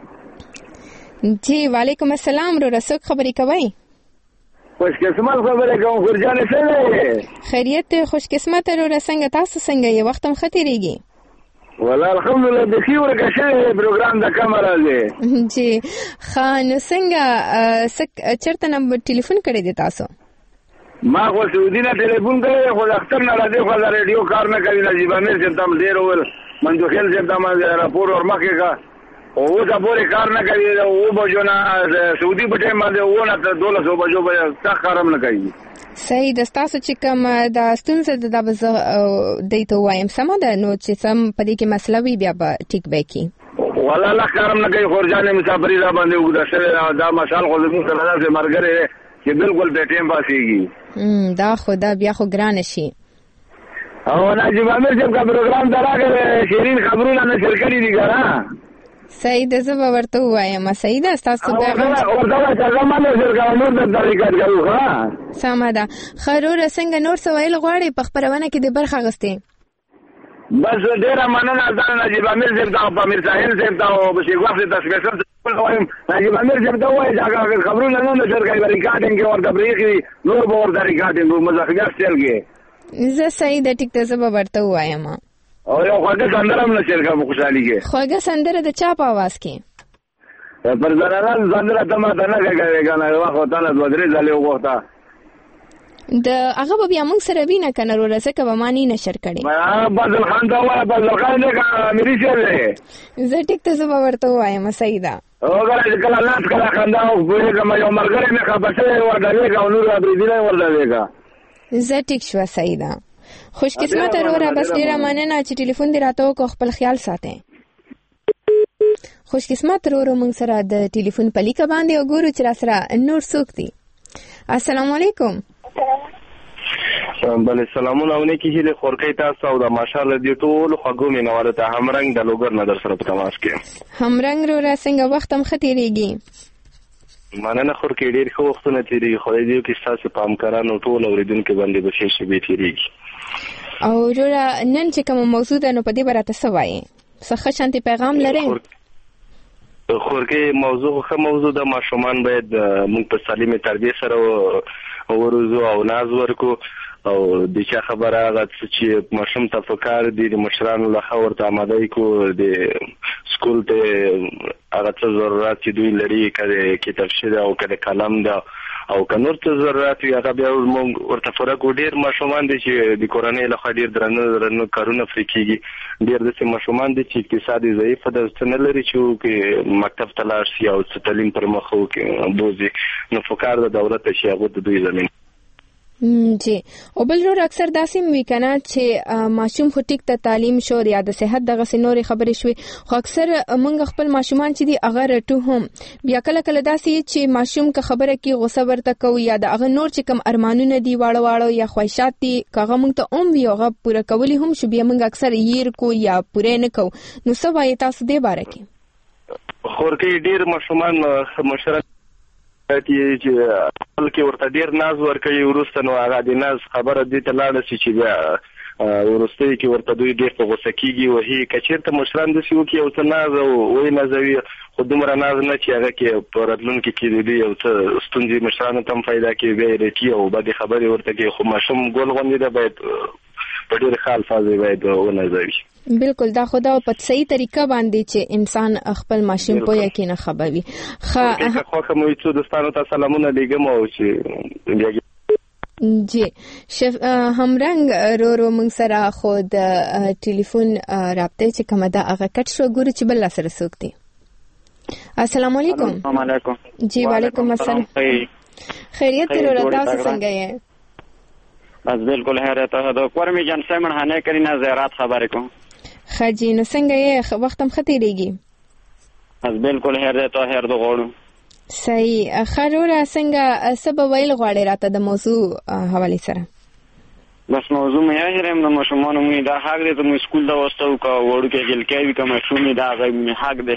جی وعلیکم السلام. رو رسوک خبرې کوي؟ خوش قسمت خبره کوم. خورجان څنګه خیریت؟ خوش قسمت رو څنګه تاسو څنګه یې وخت هم خطرېږي؟ والله الحمدلله د خي ورکه شوی پروګرام د کیمرا دی. جی خان څنګه چرته نمبر ټلیفون کړی دی تاسو؟ ما خو سعودي نه ټلیفون کړی خو اختر نه راځي خو د ریډیو کار نه کوي نجیب امیر چې تم ډیر ول منځوخیل چې تم راپور ورمخه کا او دا پورې کار نه کوي او بجو نه سعودي په ټیم باندې ونه تر 1200 بجو به تا کارم نه کوي. صحیح د تاسو چې کوم د ستونزه د بز دیته وایم سم ده نو چې سم پدې کې مسله وی بیا به ټیک به کی والله لا کارم نه کوي خورجانې مسافرې را باندې وګدا شوی دا مشال خو زموږ سره راځي مرګره چې بالکل په ټیم باسيږي دا خدا بیا خو ګران شي. او نجیب امیر صاحب کا پروګرام دراګه شیرین خبرونه نشر کړی دي ګره صحیح ده زه به ورته وایم صحیح ده تاسو پیغام ورته څنګه نشر کوم نور د طریقې کوي ها سم ده خرور څنګه نور سوال غواړي په خبرونه کې د برخه غستې بس ډیره مننه د نجیب امیر صاحب د امیر ساحل صاحب د بشیګوف د تسبیحات وایم نجیب امیر صاحب دا وایي دا خبرونه نه نشر کوي ریکارډینګ کې ورته بریخي نور به ورته ریکارډینګ مزخګر چلګي زه صحیح ده ټیک ته زه به ورته وایم او یو خواږه سندره هم نشر کوم خوشحالي کې خواږه سندره د چا په आवाज کې پر زنانه سندره ته ما ته نه کوي کنه واخ ته نه درې ځلې وغوښته د هغه بیا موږ سره وینه کنه ورسې کبه مانی نشر کړي ما بدل خان دا وای بدل خان نه کا مری چلې زه ټیک ته زه به ورته وایم صحیح ده وګورئ کله لاس کله خندا او ګورې کوم یو مرګره مې خبره ورته او نور ابریدینه ورته زه ټیک شو صحیح ده خوش قسمت وروره بس ډیره مننه چې ټلیفون دی راته کو خپل خیال ساتئ. خوش قسمت وروره موږ سره د ټلیفون په لیکه باندې وګورو چې را سره نور څوک دي. السلام علیکم. بله سلامونه ونه کې له خورکې تاسو او د ماشاءالله دی ټول خوګو مینواله ته همرنګ د لوګر نظر سره په تماس کې همرنګ وروره څنګه وخت هم ختیریږي مننه خورکې ډیر خو وختونه تیریږي خو دې کې تاسو پام کارانو ټول اوریدونکو باندې به شي به تیریږي او وروره نن چې کوم موضوع ده نو په دې برابر څه وایي څه شانتي پیغام لري خورکې موضوع د ماشومان باید موږ په سالمه تربیه سره ورزو او ناز ورکو او د چا خبره هغه چې ماشوم ته فکر دي د مشرانو له ورته آماده کو د سکول ته هغه څه ضرورت دوی لري کله کتاب شته او کله قلم ده او کنور ته ضرورت وي هغه بیا موږ ورته فرق ډیر ماشومان دي چې د کورنۍ له خډیر درنه کارونه فریکيږي ډیر د ماشومان دي چې اقتصادي ضعیف ده څنګه لري چې مکتب ته لاړ شي او تعلیم پر مخ وکړي دوی نو فکر د دولت شي هغه د دوی زمين جی او بل ور اکثر داسې وی کنه چې ماشوم خو ټیک ته تعلیم شو یا د صحت دغه سنوري خبرې شوي خو اکثر موږ خپل ماشومان چې دي هغه رټو هم بیا کله کله داسې چې ماشوم که خبره کې غوسه ورته کوي یا د هغه نور چې کم ارمانونه دي واړه یا خواهشات دي هغه موږ ته هم وی هغه پوره کولی هم شو بیا موږ اکثر یې کو یا پوره نه کو نو څه وایي تاسو دې باره کې خورکې ډیر ماشومان مشره چې بلکې ورته ډیر ناز ورکوي ورسته نو هغه د ناز خبره دې ته لاړه شي چې بیا ورسته کې ورته دوی ډیر په غوسه کېږي وهي کچېرته مشران داسې وکړي او څه ناز او وایي نازوي خو دومره ناز نه چې هغه کې په راتلونکي کې دوی یو څه ستونزې مشرانو ته هم پیدا کوي بیا یې رټي او بدې خبرې ورته کوي خو ماشوم ګل غوندې ده باید په ډېر ښه الفاظ باید ونازوي بالکل دا خدا په صحیح طریقه باندې چې انسان خپل ماشوم په یقین خبروي خو کوم څه دوستانو ته سلامونه لګم او چې جی شف همرنګ رو موږ سره خود ټلیفون رابطه چې کومه دا هغه کټ شو ګوري چې بل سره سوک دي. السلام علیکم. السلام علیکم. جی وعلیکم السلام. خیریت رو تاسو څنګه یې؟ بس بالکل خیریت ده. کورمی جان سیمن هانه کرینا زیارت خبرې کوم. خاجی نو څنګه یې وخت هم ختیریږي؟ بس بالکل خیریت ده هر دو غوړو. صحیح خروره څنګه سبب ویل غواړي راته د موضوع حواله سره بس موضوع مې هرم د مشمون مې دا حق دې ته سکول دا وستو کا وړو کې جل کې وی کوم شومې دا غي حق دې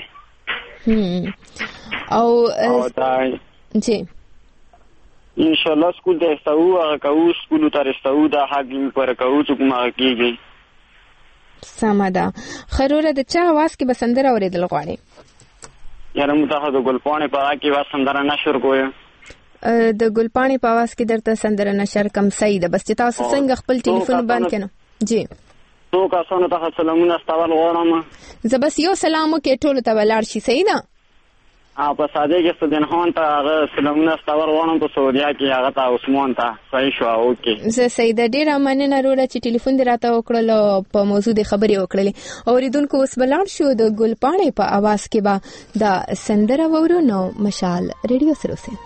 او دا جی ان شاء الله سکول ته استو هغه کو سکول ته استو دا حق دې پر کو چې کوم کېږي سمدا خروره د چا आवाज کې بسندر اوریدل غواړي یاره متاخه د ګلپانې په هغه کې واسندره نشر کوی د ګلپانې په आवाज کې درته سندره نشر کم صحیح ده بس چې تاسو څنګه خپل ټلیفون بند کړئ جی تو کا څنګه ته سلامونه استوال غواړم زه بس یو سلام کې ټول ته ولاړ شي صحیح ده په ساده کې سدن هون ته هغه سلامونه ستور وانه په سعودیا کې هغه ته عثمان ته صحیح شو. اوکې زه سیده ډیره مننه وروره چې ټلیفون دې راته وکړل په موضوع د خبرې وکړلې. اوریدونکو اوس بلان شو د ګلپاڼې په आवाज کې به د سندره وورو نو مشال ریډیو سره اوسئ.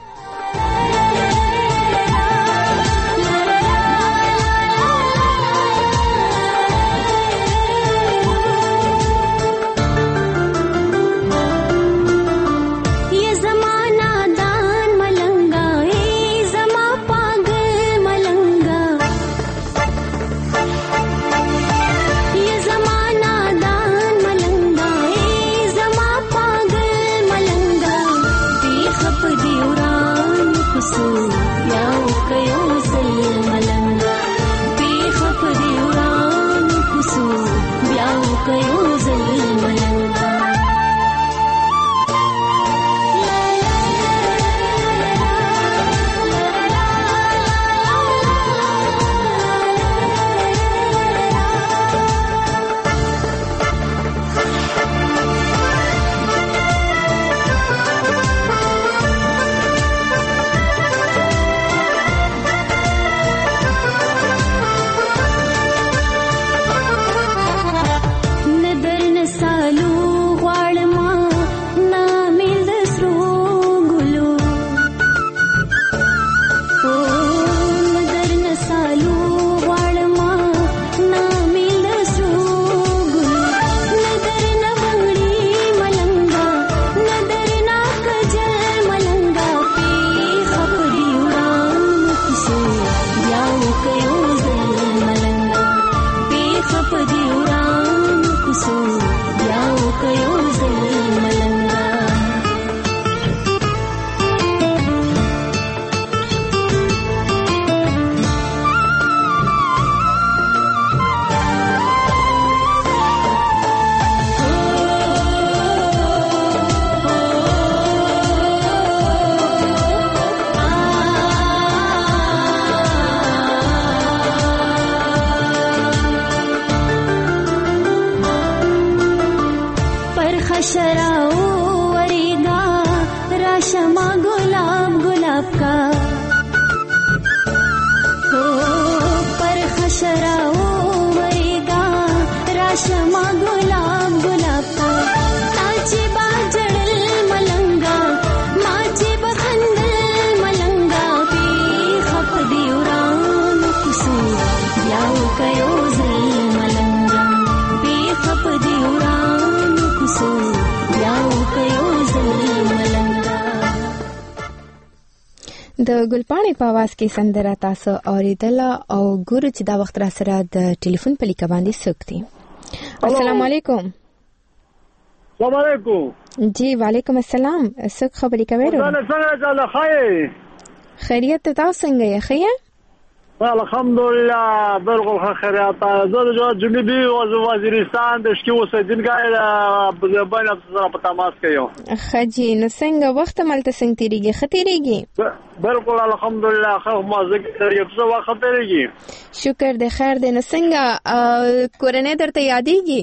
د ګلپاڼې په आवाज کې سندره تاسو اوریدله او ګورو چې دا وخت را سره د ټلیفون په لیکه باندې څوک دی. السلام علیکم. السلام علیکم. جی وعلیکم السلام. څوک خبرې کوي؟ څنګه خیریت تاسو څنګه یې؟ ښه الحمدلله بالکل خیریت. زه د جنوبي وزیرستان د شکی اوسیدونکی بین سره په تماس کې یم. خجی نو څنګه وخت ملته څنګه تیریږي؟ ښه تیریږي؟ بالکل الحمدلله ښه مازه تیریږي. څه وخت تیریږي؟ شکر د خیر دی. نو څنګه کورنۍ درته یادېږي؟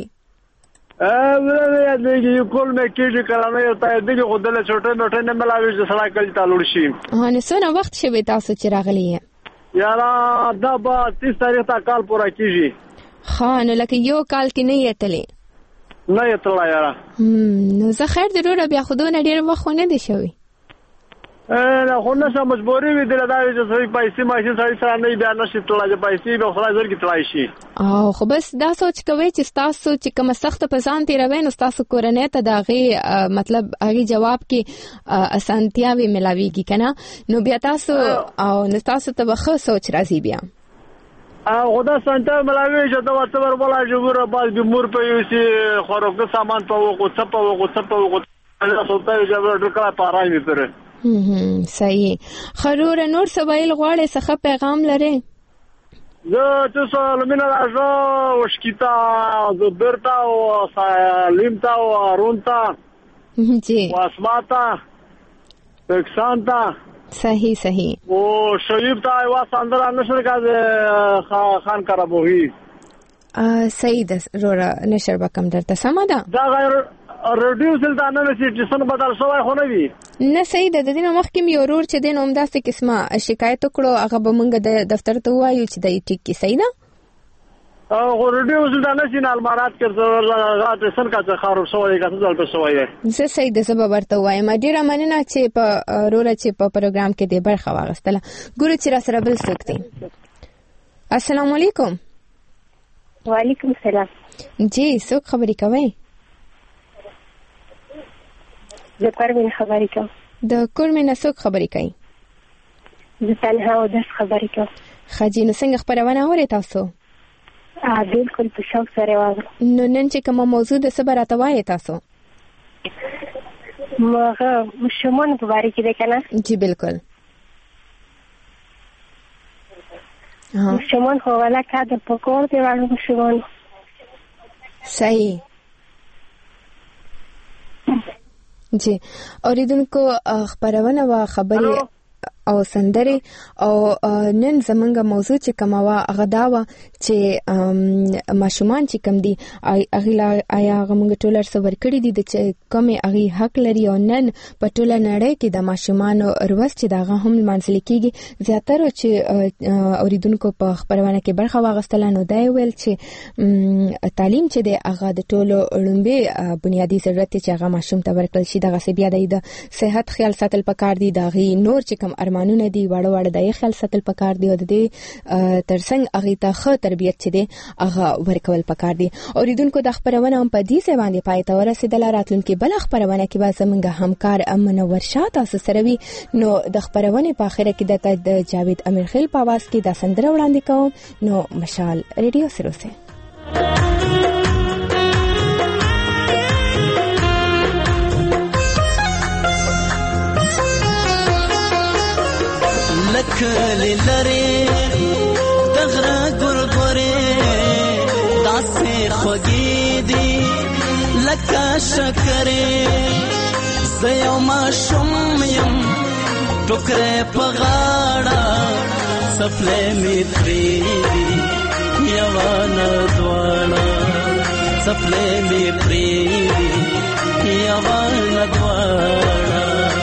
یادېږي کول مې کېږي کله نه یو ته یادېږي خو دله چوټۍ موټۍ نه ملاوي چې سړی کلي ته لوړ شي. نو څونه وخت شوی تاسو چې راغلی یې؟ یاره دا به 30 تاریخ ته کال پوره کېږي. ښه نو لکه یو کال کې نه یې تللی؟ نه یې تللی یاره. نو زه خیر دی وروره بیا خو دونه ډېر وخت خو نه دی شوی؟ نه خو نشه مجبوري وي دله دا وي چې سړی پیسې ماشین سړی سره نه وي بیا نشي تللی چې پیسې به سړی زر کې تللی شي. او خو بس دا سوچ کوئ چې ستاسو چې کومه سخته په ځان تېروئ نو ستاسو کورنۍ ته د هغې مطلب هغې جواب کې اسانتیاوې ملاویږي که نه نو بیا تاسو او نو تاسو ته به ښه سوچ راځي بیا. خو دا اسانتیا ملاویږي چې ته ورته وربولی چې وروره باز بې مور په یوسي خوراکي سامان په وغو څه په وغو څه په وغو سلطه وي چې ډېر کله په آرام وي پرې. صحیح. خروره نور څه ویل غواړې څه ښه پیغام لرې؟ زه چې سلمینه راځه وشکي ته زبیر ته او سالم ته او هارون ته او اسما ته اکسان ته صحیح او شریف ته یوه سندره نشر کړه خان کربوهي. صحیح ده وروره نشر به کوم درته سمه ده. دا غیر رادیو سلطانه نشي چې څنګه بدل شوی خو نه وي نه صحیح ده. د دې نه مخکې مې ورور چې دی نو همداسې قسمه شکایت وکړو هغه به موږ د دفتر ته ووایو چې دی ټیک کې صحیح ده خو رادیو سلطانه شي نه المارات کې څنګه خراب شوی که څه ځل شوی زه صحیح ده زه به ورته ووایم. ډېره مننه چې په وروره چې په پروګرام کې دې برخه واخیستله. ګورو چې راسره بل څوک دی. السلام علیکم. وعلیکم السلام. جی څوک خبرې کوئ؟ زه کورمین خبرې کوم. د کورمین نه څوک خبرې کوي؟ زه تنها او درس خبرې کوم. ښه جي نو څنګه خپرونه اورئ تاسو؟ بالکل په شوق سره واورم. نو نن چې کومه موضوع ده څه به راته وایې تاسو؟ هغه ماشومان په باره کې دی که نه؟ جی بالکل. ماشومان خو والا قدر پکار دی واړو ماشومانو. صحیح. جی اوریدونکو خبرونه و خبرې او سندري او نن زمونږه موضوع چې کومه وا هغه دا و چې ماشومان چې کم دي هغه آیا موږ ټول سره ورکړي دي چې کومه هغه حق لري او نن په ټول نړۍ کې د ماشومانو ورځ چې داغه هم منځل کېږي زیاتره چې اوریدونکو په خبرونه کې برخه واغستل نو دا ویل چې تعلیم چې د هغه د ټولو لومبي بنیادی ضرورت چې هغه ماشوم ته ورکړل شي دغه بیا د صحت خیال ساتل پکار دي دغه نور چې کوم ارمانونه دي واړه د خیال ساتل پکار دي او د ترڅنګ هغه ته ښه تربیت چې دي هغه ورکول پکار دي. اوریدونکو د خبرونه هم په دې ځای باندې پای ته ورسېدل. راتلونکي بل خبرونه کې به زمونږ همکار منور شاه تاسو سره وي. نو د خبرونه په اخره کې د جاوید امیرخیل په आवाज کې د سندره وړاندې کوم. نو مشال ریډیو سره اوسئ. لکلی لری دغره ګورګورې داسې خوږې دي لکه شکرې زه یو ماشوم یم ټوکرې په غاړه څپلۍ مې پرېږدي یوه نه دواړه څپلۍ مې پرېږدي یوه نه دواړه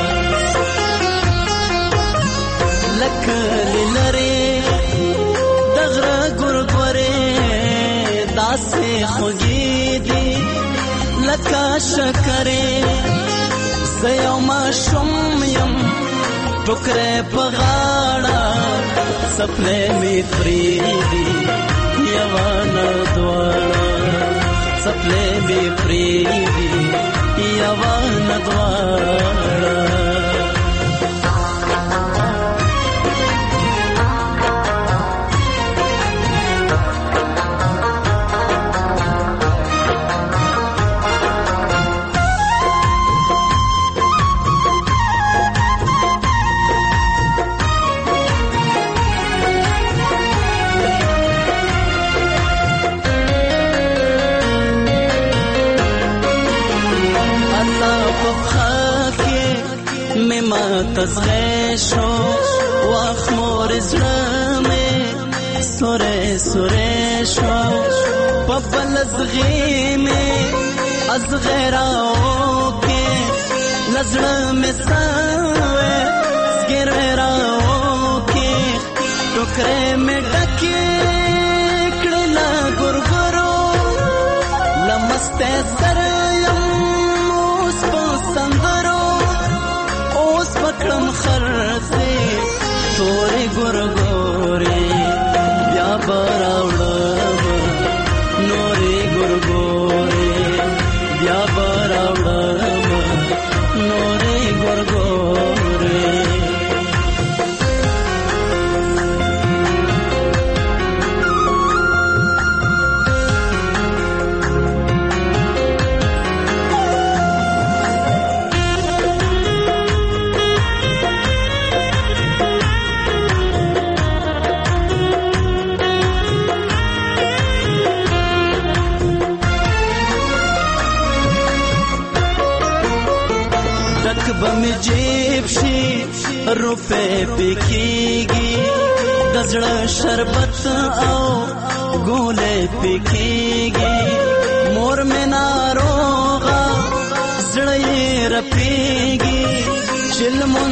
لکلی لری دغره ګورګورې داسې خوږې دي لکه شکرې زه یو ماشوم یم ټوکرې په غاړه څپلۍ مې پرېږدي یوه نه دواړه څپلۍ مې پرېږدي یوه نه دواړه تزغی شو واخ مور زړه مې سورې سورې شو په بل زغی مې از غیراو کې لزړه مې سوې سګریراو کې ټوکرې مې ډکې کړل ګورګورو لمسته سره اوس په سندرو پکړم خرڅې تورې ګورګورې بیا براوړم نورې ګورګورې بیا براوړم نورې ګورګورې بم جیب شي روپے پکېږي د زړه شربت او ګولې پکېږي مور مې ناروغه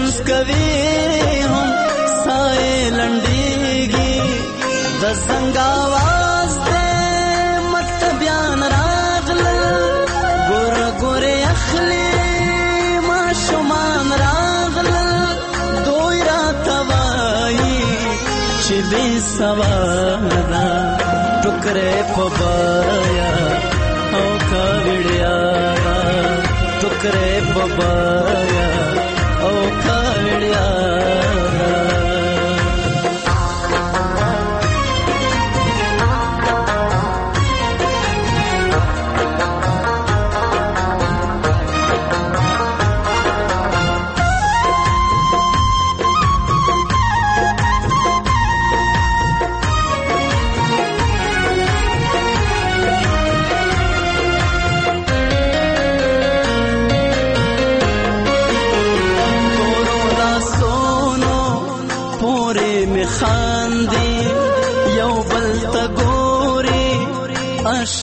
مسکوي هم سایه لنډيږي د زنګ आवाज دې مت بیان راغله ګور ګور اخلي ما شومان راغله دوی را توای چې بي سوادا ټکرې پبایا او کا وړیا ټکرې پبایا